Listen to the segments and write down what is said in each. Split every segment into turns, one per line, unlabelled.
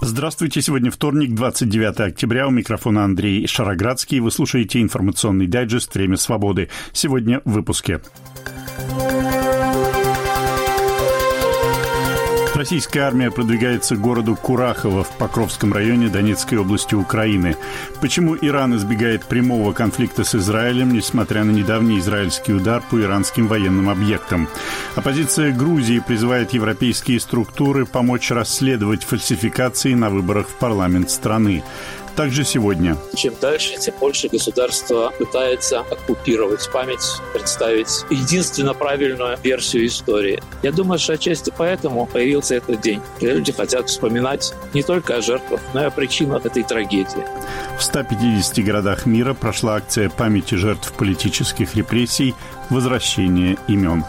Здравствуйте. Сегодня вторник, 29 октября. У микрофона Андрей Шароградский. Вы слушаете информационный дайджест «Время свободы». Сегодня в выпуске. Российская армия продвигается к городу Курахово в Покровском районе Донецкой области Украины. Почему Иран избегает прямого конфликта с Израилем, несмотря на недавний израильский удар по иранским военным объектам? Оппозиция Грузии призывает европейские структуры помочь расследовать фальсификации на выборах в парламент страны. Также сегодня.
Чем дальше, тем больше государство пытается оккупировать память, представить единственно правильную версию истории. Я думаю, что отчасти поэтому появился этот день. Люди хотят вспоминать не только о жертвах, но и о причинах этой трагедии.
В 150 городах мира прошла акция памяти жертв политических репрессий «Возвращение имен».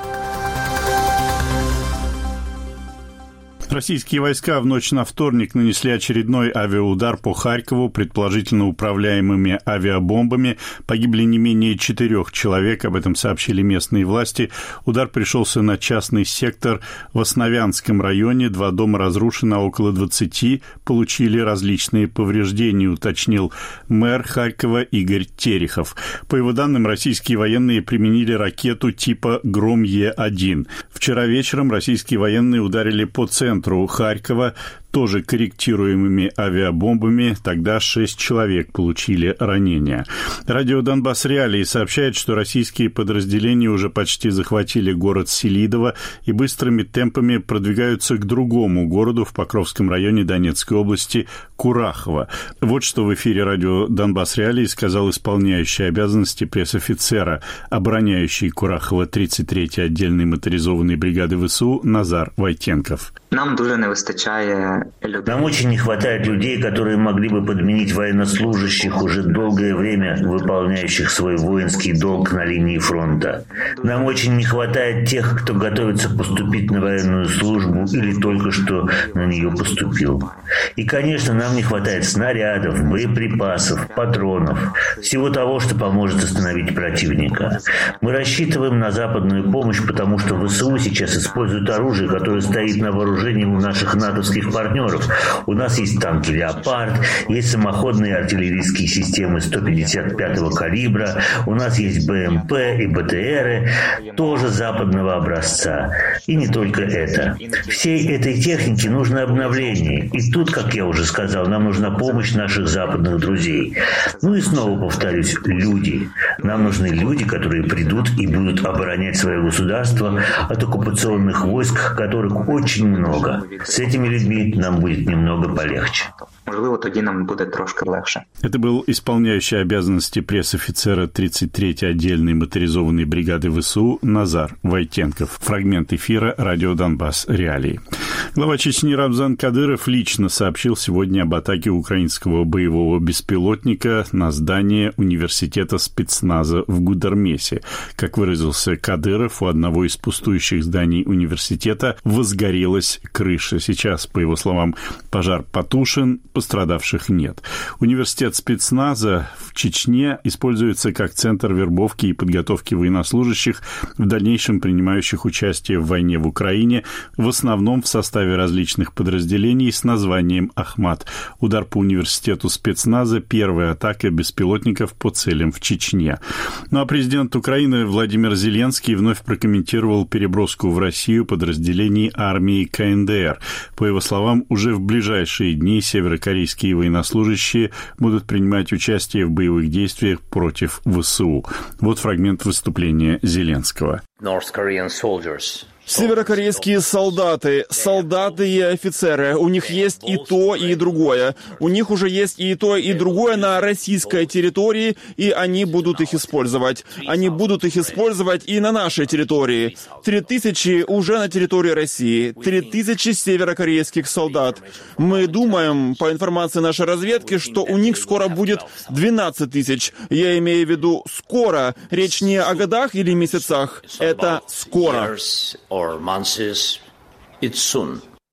Российские войска в ночь на вторник нанесли очередной авиаудар по Харькову, предположительно управляемыми авиабомбами. Погибли не менее 4 человек, об этом сообщили местные власти. Удар пришелся на частный сектор в Основянском районе. 2 дома разрушены, а около 20 получили различные повреждения, уточнил мэр Харькова Игорь Терехов. По его данным, российские военные применили ракету типа «Гром-Е-1». Вчера вечером российские военные ударили по центру Харькова, тоже корректируемыми авиабомбами. Тогда 6 человек получили ранения. Радио «Донбасс Реалии» сообщает, что российские подразделения уже почти захватили город Селидово и быстрыми темпами продвигаются к другому городу в Покровском районе Донецкой области Курахово. Вот что в эфире радио «Донбасс Реалии» сказал исполняющий обязанности пресс-офицера, обороняющий Курахово 33-й отдельной моторизованной бригады ВСУ Назар Войтенков.
Нам очень не хватает людей, которые могли бы подменить военнослужащих, уже долгое время выполняющих свой воинский долг на линии фронта. Нам очень не хватает тех, кто готовится поступить на военную службу или только что на нее поступил. И, конечно, нам не хватает снарядов, боеприпасов, патронов, всего того, что поможет остановить противника. Мы рассчитываем на западную помощь, потому что ВСУ сейчас используют оружие, которое стоит на вооружении у наших натовских партнеров. У нас есть танки «Леопард», есть самоходные артиллерийские системы 155-го калибра, у нас есть БМП и БТРы, тоже западного образца. И не только это. Всей этой технике нужно обновление. И тут, как я уже сказал, нам нужна помощь наших западных друзей. Ну и снова повторюсь, люди. Нам нужны люди, которые придут и будут оборонять свое государство от оккупационных войск, которых очень много. С этими людьми нам будет немного полегче.
Можливо, тоді нам буде трошки легше.
Это был исполняющий обязанности пресс-офицера 33-й отдельной моторизованной бригады ВСУ Назар Войтенков. Фрагмент эфира радио «Донбасс Реалии». Глава Чечни Рамзан Кадыров лично сообщил сегодня об атаке украинского боевого беспилотника на здание университета спецназа в Гудермесе. Как выразился Кадыров, у одного из пустующих зданий университета возгорелась крыша. Сейчас, по его словам, пожар потушен, пострадавших нет. Университет спецназа в Чечне используется как центр вербовки и подготовки военнослужащих, в дальнейшем принимающих участие в войне в Украине, в основном в составе различных подразделений с названием «Ахмат». Удар по университету спецназа – первая атака беспилотников по целям в Чечне. Ну а президент Украины Владимир Зеленский вновь прокомментировал переброску в Россию подразделений армии КНДР. По его словам, уже в ближайшие дни северокорейские военнослужащие будут принимать участие в боевых действиях против ВСУ. Вот фрагмент выступления Зеленского.
Северокорейские солдаты и офицеры, у них есть и то, и другое. У них уже есть и то, и другое на российской территории, и они будут их использовать. Они будут их использовать и на нашей территории. 3000 уже на территории России, 3000 северокорейских солдат. Мы думаем, по информации нашей разведки, что у них скоро будет 12 тысяч. Я имею в виду скоро. Речь не о годах или месяцах. Это скоро.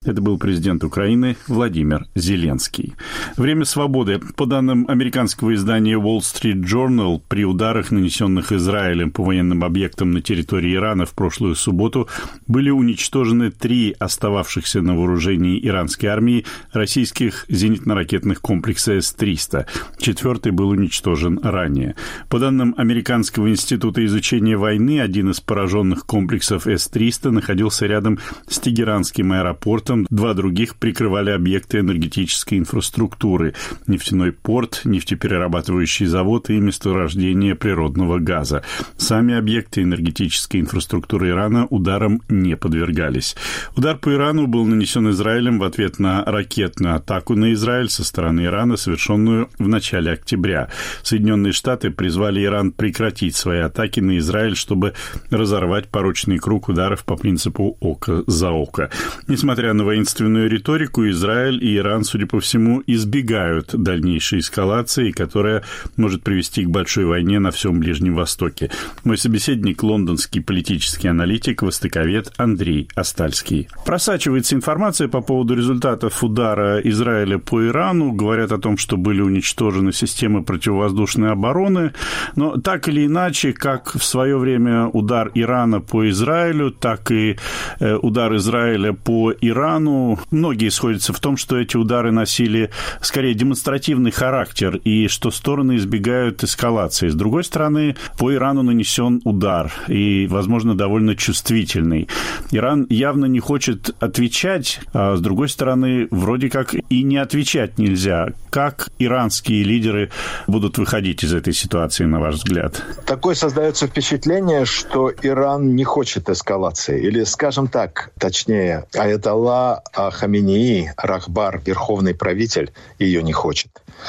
Это был президент Украины Владимир Зеленский. Время свободы. По данным американского издания Wall Street Journal, при ударах, нанесенных Израилем по военным объектам на территории Ирана в прошлую субботу, были уничтожены 3 остававшихся на вооружении иранской армии российских зенитно-ракетных комплекса С-300. 4-й был уничтожен ранее. По данным Американского института изучения войны, один из пораженных комплексов С-300 находился рядом с Тегеранским аэропортом. 2 других прикрывали объекты энергетической инфраструктуры – нефтяной порт, нефтеперерабатывающий завод и месторождение природного газа. Сами объекты энергетической инфраструктуры Ирана ударам не подвергались. Удар по Ирану был нанесен Израилем в ответ на ракетную атаку на Израиль со стороны Ирана, совершенную в начале октября. Соединенные Штаты призвали Иран прекратить свои атаки на Израиль, чтобы разорвать порочный круг ударов по принципу «око за око». Несмотря на воинственную риторику, Израиль и Иран, судя по всему, избегают дальнейшей эскалации, которая может привести к большой войне на всем Ближнем Востоке. Мой собеседник — лондонский политический аналитик, востоковед Андрей Остальский. Просачивается информация по поводу результатов удара Израиля по Ирану. Говорят о том, что были уничтожены системы противовоздушной обороны. Но так или иначе, как в свое время удар Ирана по Израилю, так и удар Израиля по Ирану, многие сходятся в том, что эти удары носили скорее демонстративный характер и что стороны избегают эскалации. С другой стороны, по Ирану нанесен удар и, возможно, довольно чувствительный. Иран явно не хочет отвечать, а с другой стороны, вроде как и не отвечать нельзя. Как иранские лидеры будут выходить из этой ситуации, на ваш взгляд?
Такое создается впечатление, что Иран не хочет эскалации. Или, скажем так, точнее, аятолла Хаминеи, Рахбар, верховный правитель, ее не хочет.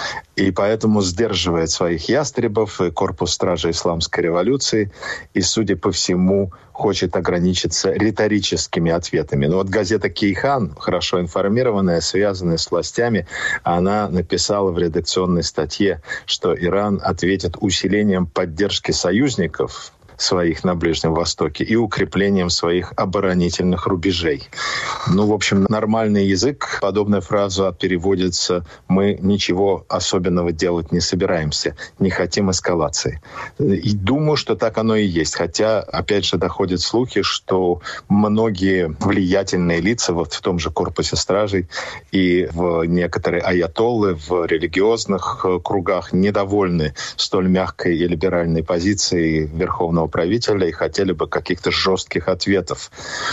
И поэтому сдерживает своих ястребов и корпус стражей исламской революции. И, судя по всему, хочет ограничиться риторическими ответами. Но вот газета «Кейхан», хорошо информированная, связанная с властями, она написала в редакционной статье, что Иран ответит усилением поддержки союзников своих на Ближнем Востоке и укреплением своих оборонительных рубежей. В общем, нормальный язык, подобная фраза переводится: мы ничего особенного делать не собираемся, не хотим эскалации. И думаю, что так оно и есть. Хотя, опять же, доходят слухи, что многие влиятельные лица вот в том же корпусе стражей и в некоторые аятоллы в религиозных кругах недовольны столь мягкой и либеральной позицией верховного правителя и хотели бы каких-то жестких ответов.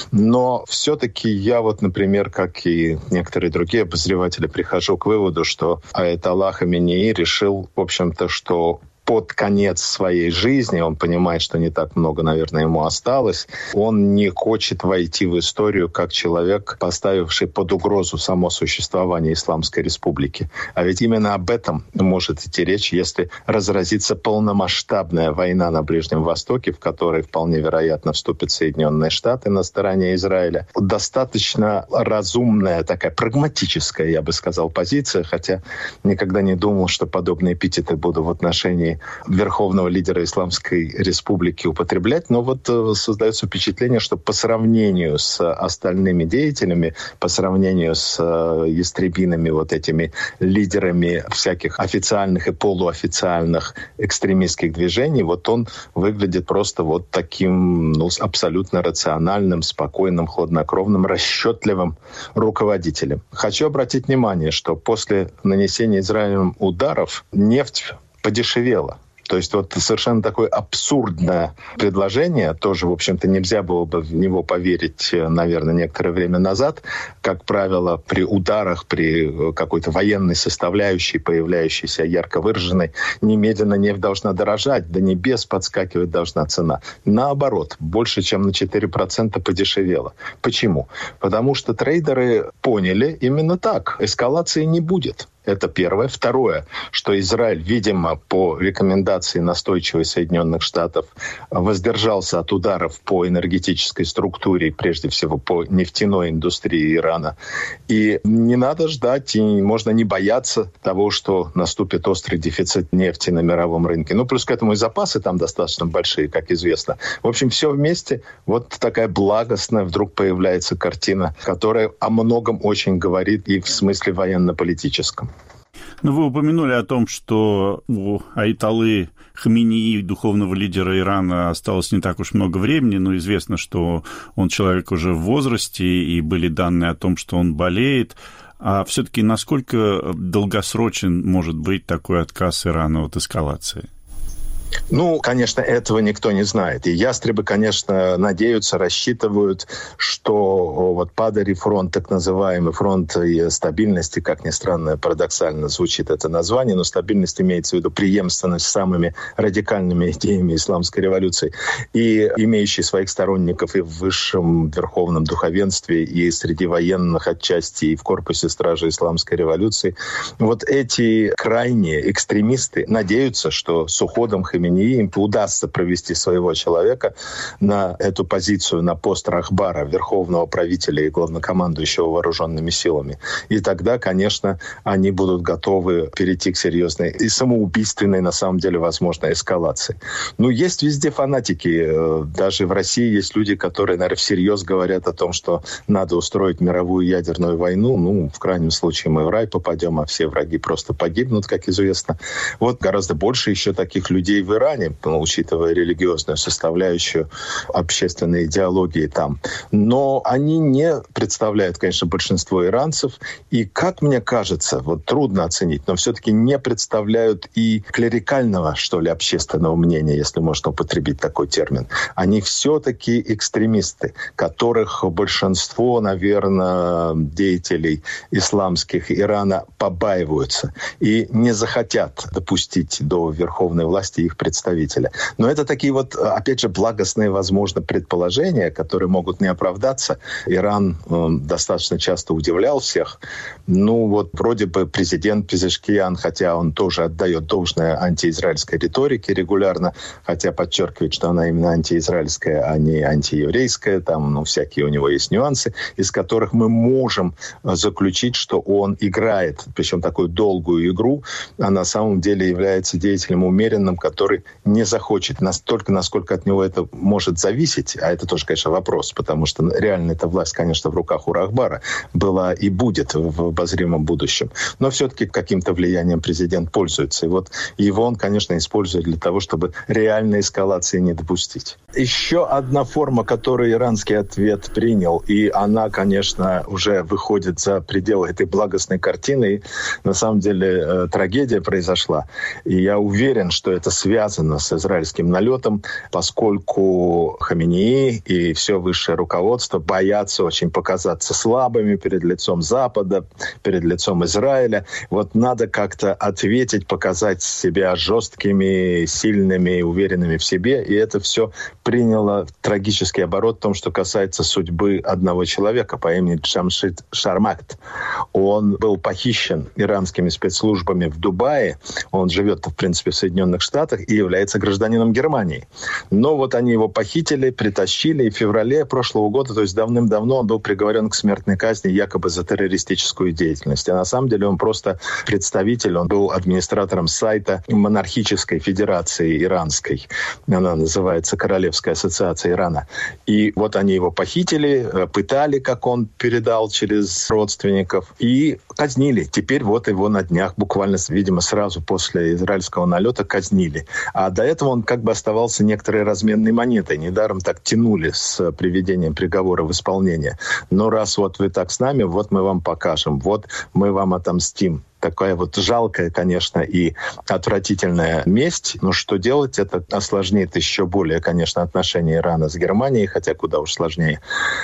Но все-таки я например, как и некоторые другие обозреватели, прихожу к выводу, что аятолла Хаминеи решил, в общем-то, что под конец своей жизни, он понимает, что не так много, наверное, ему осталось, он не хочет войти в историю как человек, поставивший под угрозу само существование Исламской Республики. А ведь именно об этом может идти речь, если разразится полномасштабная война на Ближнем Востоке, в которой вполне вероятно вступят Соединенные Штаты на стороне Израиля. Достаточно разумная, такая прагматическая, я бы сказал, позиция, хотя никогда не думал, что подобные эпитеты буду в отношении верховного лидера Исламской Республики употреблять, но создается впечатление, что по сравнению с остальными деятелями, по сравнению с ястребиными этими лидерами всяких официальных и полуофициальных экстремистских движений, он выглядит просто таким абсолютно рациональным, спокойным, хладнокровным, расчетливым руководителем. Хочу обратить внимание, что после нанесения Израилем ударов нефть подешевело. То есть совершенно такое абсурдное предложение, тоже, в общем-то, нельзя было бы в него поверить, наверное, некоторое время назад. Как правило, при ударах, при какой-то военной составляющей, появляющейся ярко выраженной, немедленно нефть должна дорожать, до небес подскакивать должна цена. Наоборот, больше чем на 4% подешевело. Почему? Потому что трейдеры поняли именно так. Эскалации не будет. Это первое. Второе, что Израиль, видимо, по рекомендации настойчивой Соединенных Штатов, воздержался от ударов по энергетической структуре, прежде всего по нефтяной индустрии Ирана. И не надо ждать, и можно не бояться того, что наступит острый дефицит нефти на мировом рынке. Ну, плюс к этому и запасы там достаточно большие, как известно. В общем, все вместе. Вот такая благостная вдруг появляется картина, которая о многом очень говорит и в смысле военно-политическом.
Ну, вы упомянули о том, что у аятоллы Хаменеи, духовного лидера Ирана, осталось не так уж много времени, но известно, что он человек уже в возрасте, и были данные о том, что он болеет. А все-таки насколько долгосрочен может быть такой отказ Ирана от эскалации?
Ну, конечно, этого никто не знает. И ястребы, конечно, надеются, рассчитывают, что вот Падери фронт, так называемый фронт стабильности, как ни странно, парадоксально звучит это название, но стабильность имеется в виду преемственность с самыми радикальными идеями исламской революции, и имеющий своих сторонников и в высшем верховном духовенстве, и среди военных отчасти, и в корпусе стражи исламской революции. Вот эти крайние экстремисты надеются, что с уходом Хаменеи им удастся провести своего человека на эту позицию, на пост Рахбара, верховного правителя и главнокомандующего вооруженными силами. И тогда, конечно, они будут готовы перейти к серьезной и самоубийственной, на самом деле, возможной эскалации. Ну, есть везде фанатики. Даже в России есть люди, которые, наверное, всерьез говорят о том, что надо устроить мировую ядерную войну. Ну, в крайнем случае мы в рай попадем, а все враги просто погибнут, как известно. Вот гораздо больше еще таких людей в Иране, учитывая религиозную составляющую общественной идеологии там. Но они не представляют, конечно, большинство иранцев. И, как мне кажется, вот трудно оценить, но все-таки не представляют и клерикального, что ли, общественного мнения, если можно употребить такой термин. Они все-таки экстремисты, которых большинство, наверное, деятелей исламских Ирана побаиваются и не захотят допустить до верховной власти их представителя. Но это такие вот, опять же, благостные, возможно, предположения, которые могут не оправдаться. Иран достаточно часто удивлял всех. Ну, вот вроде бы президент Пезешкиян, хотя он тоже отдает должное антиизраильской риторике регулярно, хотя подчеркивает, что она именно антиизраильская, а не антиеврейская. Там, ну, всякие у него есть нюансы, из которых мы можем заключить, что он играет, причем такую долгую игру, а на самом деле является деятелем умеренным, который не захочет настолько, насколько от него это может зависеть, а это тоже, конечно, вопрос, потому что реально эта власть, конечно, в руках у Рахбара была и будет в обозримом будущем. Но все-таки каким-то влиянием президент пользуется. И вот его он, конечно, использует для того, чтобы реальной эскалации не допустить. Еще одна форма, которую иранский ответ принял, и она, конечно, уже выходит за пределы этой благостной картины. И, на самом деле, трагедия произошла. И я уверен, что это связано с израильским налетом, поскольку Хаменеи и все высшее руководство боятся очень показаться слабыми перед лицом Запада, перед лицом Израиля. Вот надо как-то ответить, показать себя жесткими, сильными, уверенными в себе. И это все приняло трагический оборот в том, что касается судьбы одного человека по имени Джамшид Шармакт. Он был похищен иранскими спецслужбами в Дубае. Он живет, в принципе, в Соединенных Штатах и является гражданином Германии. Но вот они его похитили, притащили, и в феврале прошлого года, то есть давным-давно, он был приговорен к смертной казни якобы за террористическую деятельность. А на самом деле он просто представитель, он был администратором сайта монархической федерации иранской. Она называется Королевская ассоциация Ирана. И вот они его похитили, пытали, как он передал через родственников, и казнили. Теперь вот его на днях, буквально, видимо, сразу после израильского налета казнили. А до этого он как бы оставался некоторой разменной монетой. Недаром так тянули с приведением приговора в исполнение. Но раз вот вы так с нами, вот мы вам покажем, вот мы вам отомстим. Такая вот жалкая, конечно, и отвратительная месть. Но что делать? Это осложнит еще более, конечно, отношения Ирана с Германией, хотя куда уж сложнее.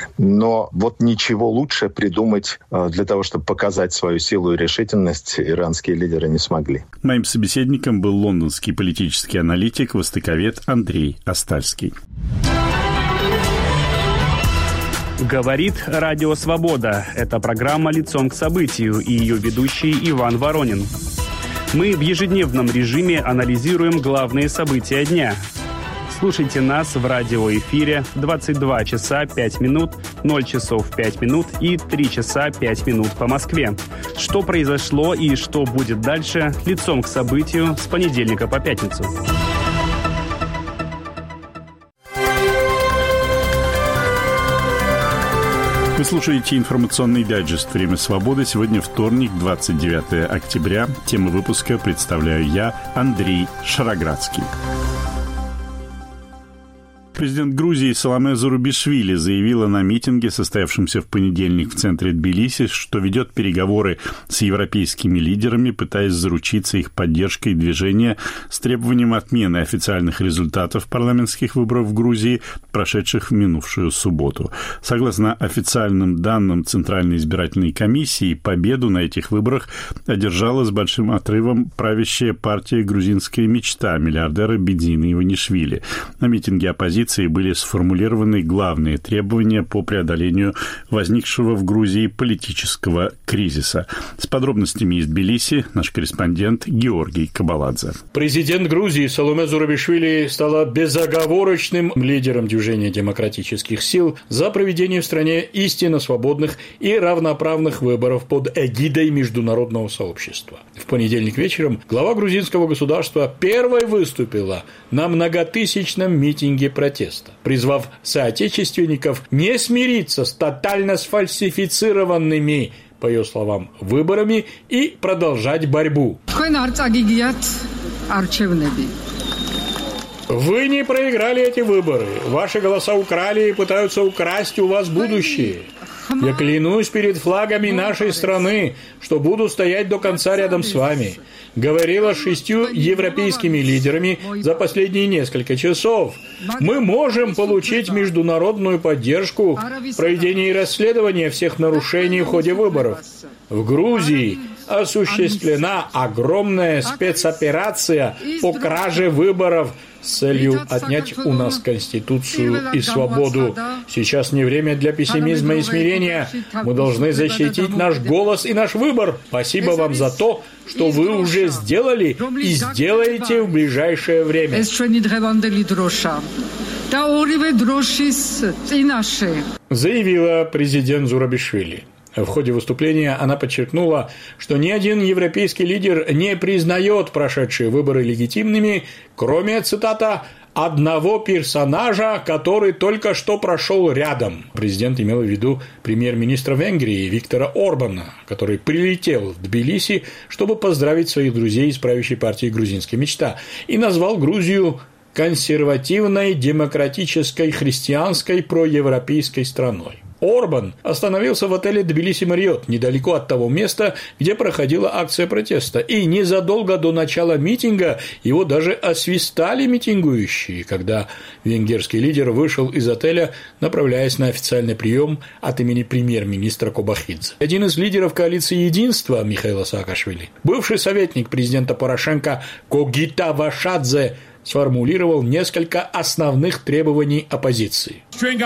Но вот ничего лучше придумать для того, чтобы показать свою силу и решительность, иранские лидеры не смогли.
Моим собеседником был лондонский политический аналитик, востоковед Андрей Остальский.
Говорит Радио Свобода. Это программа «Лицом к событию» и ее ведущий Иван Воронин. Мы в ежедневном режиме анализируем главные события дня. Слушайте нас в радиоэфире 22 часа 5 минут, 0 часов 5 минут и 3 часа 5 минут по Москве. Что произошло и что будет дальше, лицом к событию с понедельника по пятницу.
Вы слушаете информационный дайджест «Время свободы». Сегодня вторник, 29 октября. Тему выпуска представляю я, Андрей Шароградский. Президент Грузии Саломе Зурабишвили заявила на митинге, состоявшемся в понедельник в центре Тбилиси, что ведет переговоры с европейскими лидерами, пытаясь заручиться их поддержкой движения с требованием отмены официальных результатов парламентских выборов в Грузии, прошедших в минувшую субботу. Согласно официальным данным Центральной избирательной комиссии, победу на этих выборах одержала с большим отрывом правящая партия «Грузинская мечта» миллиардера Бедзина Иванишвили. На митинге оппозиции были сформулированы главные требования по преодолению возникшего в Грузии политического кризиса. С подробностями из Тбилиси наш корреспондент Георгий Кабаладзе.
Президент Грузии Саломе Зурабишвили стала безоговорочным лидером движения демократических сил за проведение в стране истинно свободных и равноправных выборов под эгидой международного сообщества. В понедельник вечером глава грузинского государства первой выступила на многотысячном митинге протеста, призвав соотечественников не смириться с тотально сфальсифицированными, по ее словам, выборами и продолжать борьбу. Вы не проиграли эти выборы. Ваши голоса украли и пытаются украсть у вас будущее. Я клянусь перед флагами нашей страны, что буду стоять до конца рядом с вами. Говорила с 6 европейскими лидерами за последние несколько часов. Мы можем получить международную поддержку в проведении расследования всех нарушений в ходе выборов. В Грузии осуществлена огромная спецоперация по краже выборов с целью отнять у нас Конституцию и свободу. Сейчас не время для пессимизма и смирения. Мы должны защитить наш голос и наш выбор. Спасибо вам за то, что вы уже сделали и сделаете в ближайшее время. Заявила президент Зурабишвили. В ходе выступления она подчеркнула, что ни один европейский лидер не признает прошедшие выборы легитимными, кроме, цитата, «одного персонажа, который только что прошел рядом». Президент имел в виду премьер-министра Венгрии Виктора Орбана, который прилетел в Тбилиси, чтобы поздравить своих друзей из правящей партии «Грузинская мечта», и назвал Грузию консервативной, демократической, христианской, проевропейской страной. Орбан остановился в отеле «Тбилиси Марриотт» недалеко от того места, где проходила акция протеста, и незадолго до начала митинга его даже освистали митингующие, когда венгерский лидер вышел из отеля, направляясь на официальный прием от имени премьер-министра Кобахидзе. Один из лидеров коалиции «Единство» Михаила Саакашвили, бывший советник президента Порошенко Когита Вашадзе, сформулировал несколько основных требований оппозиции.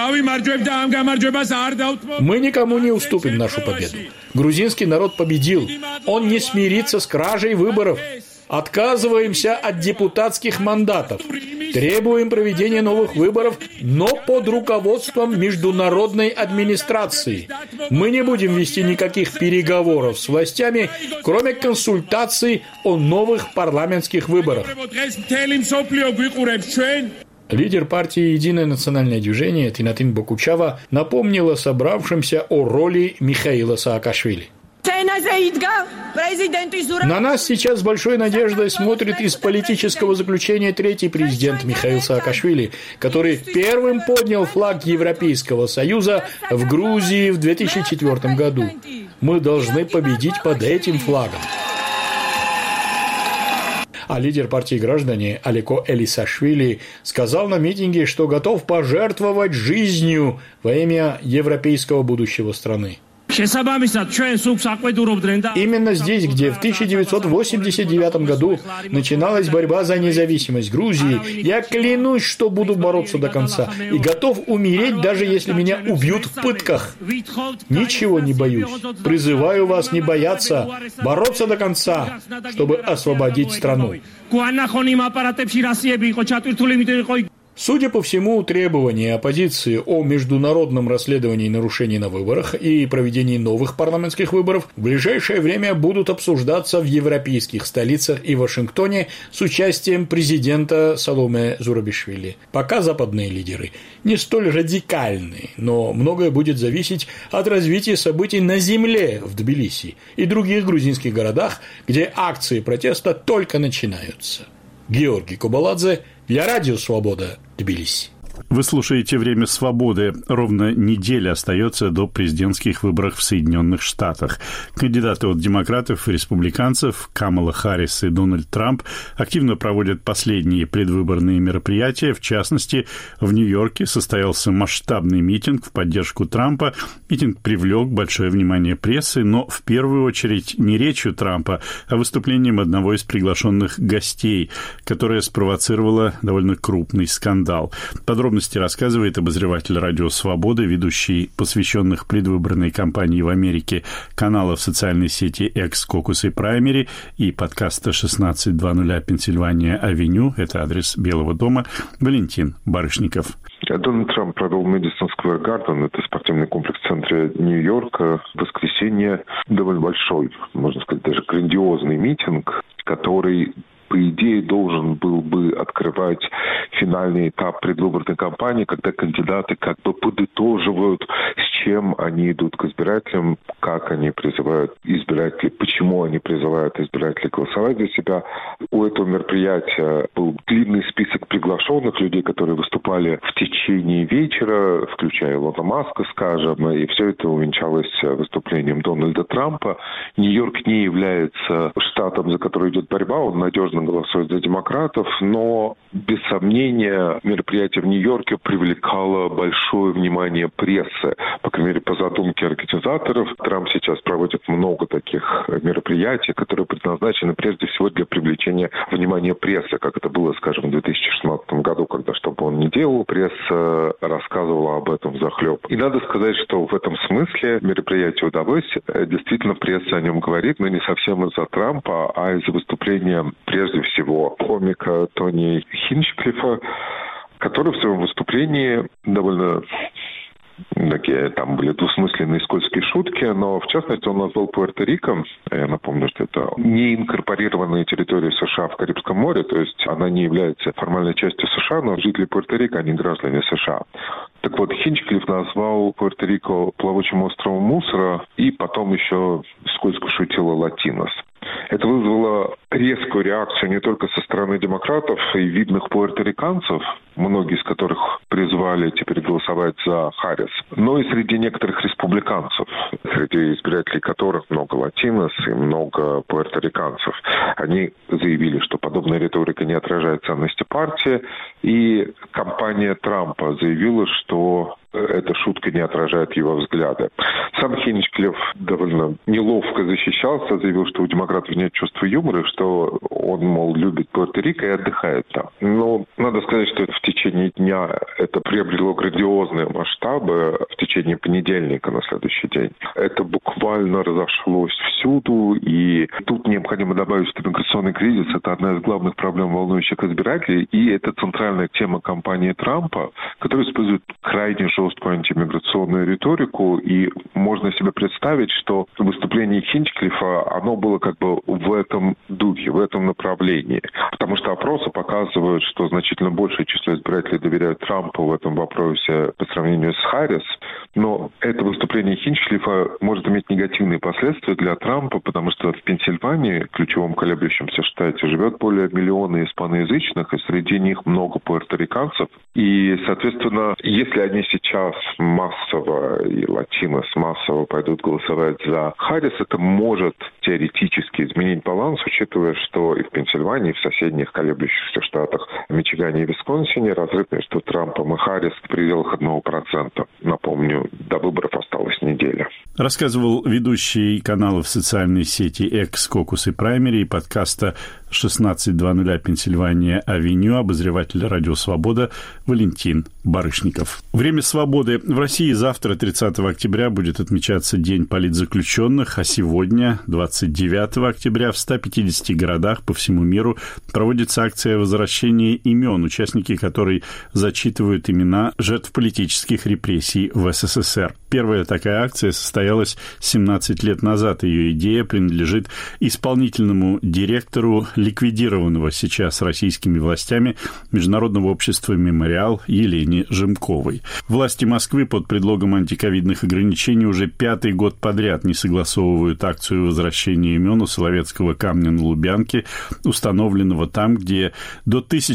Мы никому не уступим нашу победу. Грузинский народ победил. Он не смирится с кражей выборов. Отказываемся от депутатских мандатов. Требуем проведения новых выборов, но под руководством международной администрации. Мы не будем вести никаких переговоров с властями, кроме консультаций о новых парламентских выборах. Лидер партии «Единое национальное движение» Тинатин Бокучава напомнила собравшимся о роли Михаила Саакашвили. На нас сейчас с большой надеждой смотрит из политического заключения третий президент Михаил Саакашвили, который первым поднял флаг Европейского Союза в Грузии в 2004 году. Мы должны победить под этим флагом. А лидер партии «Граждане» Алеко Элисашвили сказал на митинге, что готов пожертвовать жизнью во имя европейского будущего страны. Именно здесь, где в 1989 году начиналась борьба за независимость Грузии, я клянусь, что буду бороться до конца и готов умереть, даже если меня убьют в пытках. Ничего не боюсь. Призываю вас не бояться, бороться до конца, чтобы освободить страну. Судя по всему, требования оппозиции о международном расследовании нарушений на выборах и проведении новых парламентских выборов в ближайшее время будут обсуждаться в европейских столицах и Вашингтоне с участием президента Саломе Зурабишвили. Пока западные лидеры не столь радикальны, но многое будет зависеть от развития событий на земле в Тбилиси и других грузинских городах, где акции протеста только начинаются. Георгий Кобаладзе для Радио Свобода, Тбилиси.
Вы слушаете «Время свободы». Ровно неделя остается до президентских выборов в Соединенных Штатах. Кандидаты от демократов и республиканцев Камала Харрис и Дональд Трамп активно проводят последние предвыборные мероприятия. В частности, в Нью-Йорке состоялся масштабный митинг в поддержку Трампа. Митинг привлек большое внимание прессы, но в первую очередь не речью Трампа, а выступлением одного из приглашенных гостей, которое спровоцировало довольно крупный скандал. Подробности рассказывает обозреватель «Радио Свободы», ведущий посвященных предвыборной кампании в Америке каналов социальной сети X, Caucus и Primary и подкаста 1600 Пенсильвания Авеню, это адрес Белого дома, Валентин Барышников.
Дональд Трамп провел Мэдисон Сквер Гарден, это спортивный комплекс в центре Нью-Йорка, в воскресенье довольно большой, можно сказать, даже грандиозный митинг, который, по идее, должен был бы открывать финальный этап предвыборной кампании, когда кандидаты как бы подытоживают, с чем они идут к избирателям, как они призывают избирателей, почему они призывают избирателей голосовать за себя. У этого мероприятия был длинный список приглашенных людей, которые выступали в течение вечера, включая Илона Маска, скажем, и все это увенчалось выступлением Дональда Трампа. Нью-Йорк не является штатом, за который идет борьба, он надежно голосует за демократов, но, без сомнения, мероприятие в Нью-Йорке привлекало большое внимание прессы. По крайней мере, по задумке организаторов, Трамп сейчас проводит много таких мероприятий, которые предназначены прежде всего для привлечения внимания прессы, как это было, скажем, в 2016 году, когда что бы он ни делал, пресса рассказывала об этом взахлеб. И надо сказать, что в этом смысле мероприятие удалось. Действительно, пресса о нем говорит, но не совсем из-за Трампа, а из-за выступления прежде всего комика Тони Хинчклиффа, который в своем выступлении довольно такие там были двусмысленные скользкие шутки, но в частности он назвал Пуэрто-Рико, я напомню, что это не инкорпорированная территория США в Карибском море, то есть она не является формальной частью США, но жители Пуэрто-Рико, они граждане США. Так вот, Хинчклифф назвал Пуэрто-Рико плавучим островом мусора и потом еще скользко шутил о латинос. Это вызвало резкую реакцию не только со стороны демократов и видных пуэрториканцев, многие из которых призвали теперь голосовать за Харрис, но и среди некоторых республиканцев, среди избирателей которых много латинос и много пуэрториканцев. Они заявили, что подобная риторика не отражает ценности партии, и кампания Трампа заявила, что эта шутка не отражает его взгляды. Сам Хинчклифф довольно неловко защищался, заявил, что у демократов нет чувства юмора, что он, мол, любит Пуэрто-Рико и отдыхает там. Но надо сказать, что в течение дня это приобрело грандиозные масштабы. В течение понедельника на следующий день это буквально разошлось всюду, и тут необходимо добавить, что миграционный кризис – это одна из главных проблем, волнующих избирателей, и это центральная тема кампании Трампа, который использует крайне жесткую антимиграционную риторику, и можно себе представить, что выступление Хинчклиффа, оно было как бы в этом духе, в этом направлении. Потому что опросы показывают, что значительно большее число избирателей доверяют Трампу в этом вопросе по сравнению с Харрис, но это выступление Хинчклиффа может иметь негативные последствия для Трампа, потому что в Пенсильвании, ключевом колеблющемся штате, живет более миллиона испаноязычных, и среди них много пуэрториканцев. И, соответственно, если они сейчас массово, и латинос массово пойдут голосовать за Харрис, это может теоретически изменить баланс, учитывая, что и в Пенсильвании, и в соседних колеблющихся штатах Мичигане и Висконсине разрыв между Трампом и Харрис в пределах 1%. Напомню, до выборов осталась неделя.
Рассказывал ведущий каналов социальной сети X, Caucus и Primary и подкаста 16:00 Пенсильвания Авеню обозреватель «Радио Свобода» Валентин Барышников. Время свободы. В России завтра, 30 октября, будет отмечаться День политзаключенных, а сегодня, 29 октября, в 150 городах по всему миру проводится акция возвращения имен, участники которой зачитывают имена жертв политических репрессий в СССР. Первая такая акция состоялась 17 лет назад. Ее идея принадлежит исполнительному директору ликвидированного сейчас российскими властями Международного общества «Мемориал» Елене Жемковой. Власти Москвы под предлогом антиковидных ограничений уже 5-й год подряд не согласовывают акцию возвращения имен у Соловецкого камня на Лубянке, установленного там, где до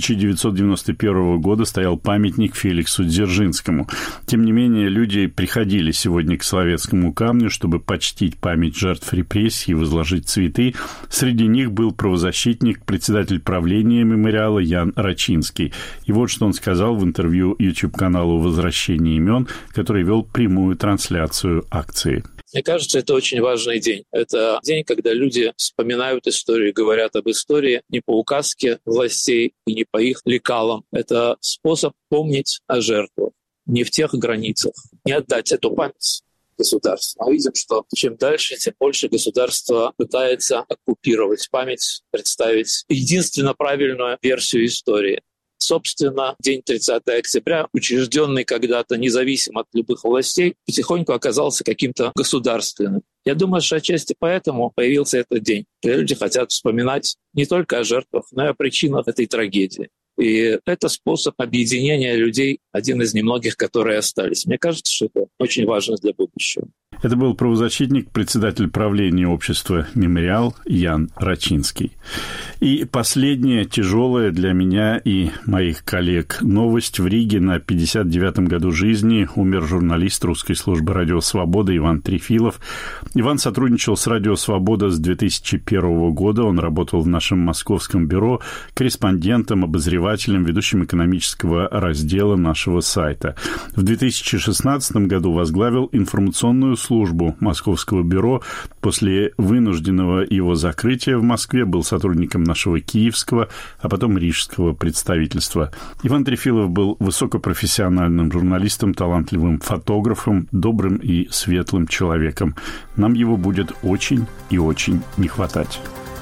1991 года стоял памятник Феликсу Дзержинскому. Тем не менее, люди приходили сегодня к Соловецкому камню, чтобы почтить память жертв репрессий и возложить цветы. Среди них был правозащитник, председатель правления мемориала Ян Рачинский. И вот что он сказал в интервью YouTube-каналу «Возвращение имен», который вел прямую трансляцию акции.
Мне кажется, это очень важный день. Это день, когда люди вспоминают историю, говорят об истории не по указке властей и не по их лекалам. Это способ помнить о жертвах. Не в тех границах, не отдать эту память государству. Мы видим, что чем дальше, тем больше государство пытается оккупировать память, представить единственно правильную версию истории. Собственно, день 30 октября, учрежденный когда-то независимо от любых властей, потихоньку оказался каким-то государственным. Я думаю, что отчасти поэтому появился этот день. Люди хотят вспоминать не только о жертвах, но и о причинах этой трагедии. И это способ объединения людей, один из немногих, которые остались. Мне кажется, что это очень важно для будущего.
Это был правозащитник, председатель правления общества «Мемориал» Ян Рачинский. И последняя тяжелая для меня и моих коллег новость. В Риге на 59-м году жизни умер журналист русской службы «Радио Свобода» Иван Трефилов. Иван сотрудничал с «Радио Свобода» с 2001 года. Он работал в нашем московском бюро корреспондентом, обозревателем, ведущим экономического раздела нашего сайта. В 2016 году возглавил информационную службу московского бюро. После вынужденного его закрытия в Москве был сотрудником нашего киевского, а потом рижского представительства. Иван Трефилов был высокопрофессиональным журналистом, талантливым фотографом, добрым и светлым человеком. Нам его будет очень и очень не хватать.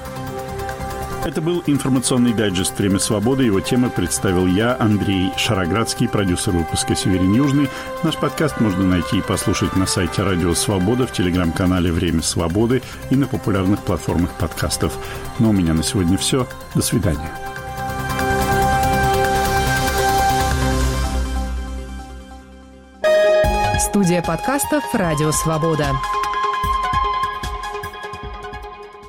Это был информационный дайджест «Время свободы». Его темы представил я, Андрей Шароградский, продюсер выпуска «Северин Южный». Наш подкаст можно найти и послушать на сайте «Радио Свобода», в телеграм-канале «Время свободы» и на популярных платформах подкастов. Но у меня на сегодня все. До свидания.
Студия подкастов «Радио Свобода».